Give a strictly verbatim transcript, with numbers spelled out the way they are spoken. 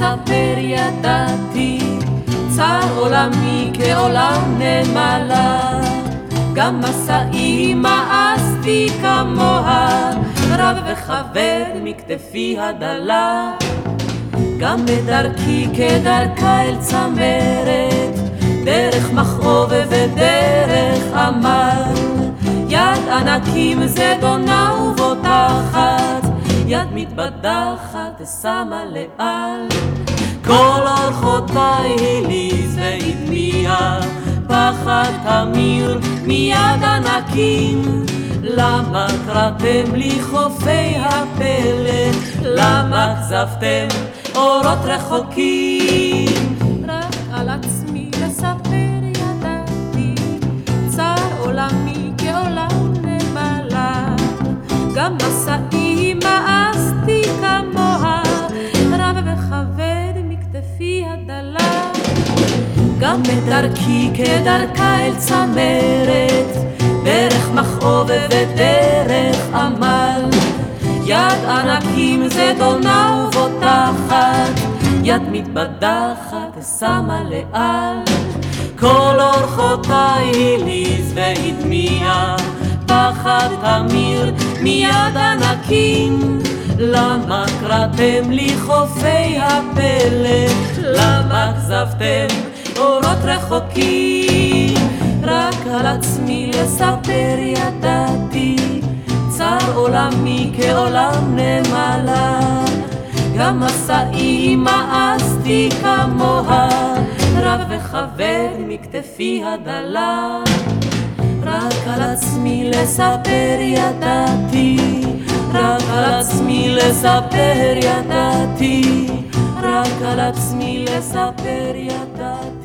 לספר ידעתי, צר עולמי כעולם נמלה, גם מסעי מאסתי כמוה, רב וכבד מכתפי הדלה. גם בדרכי כדרכה אל צמרת, דרך מכאוב ודרך עמל, יד ענקים זדונה ובוטחת, יד מתבדחת שמה לאל. כל אורחותיי הליז והדמיע, פחד תמיר מיד ענקים. למה קראתם לי חופי הפלא, למה כזבתם אורות רחוקים? רק על עצמי לספר ידעתי, צר עולמי כעולם נמלה, גם מסעי מאסתי כמוה, רב וכבד מכתפי הדלה. גם בדרכי כדרכה אל צמרת, דרך מכאוב ודרך עמל, יד ענקים זדונה ובוטחת, יד מתבדחת שמה לאל. כל אורחותיי הליז והדמיע, פחד תמיר מיד ענקים. למה קראתם לי חופי הפלא, למה כזבתם אורות רחוקים? רק על עצמי לספר ידעתי, צר עולמי כעולם נמלה, גם מסעי מאסתי כמוה, רב וכבד מכתפי הדלה. רק על עצמי לספר ידעתי, רק על עצמי לספר ידעתי, רק על עצמי לספר ידעתי.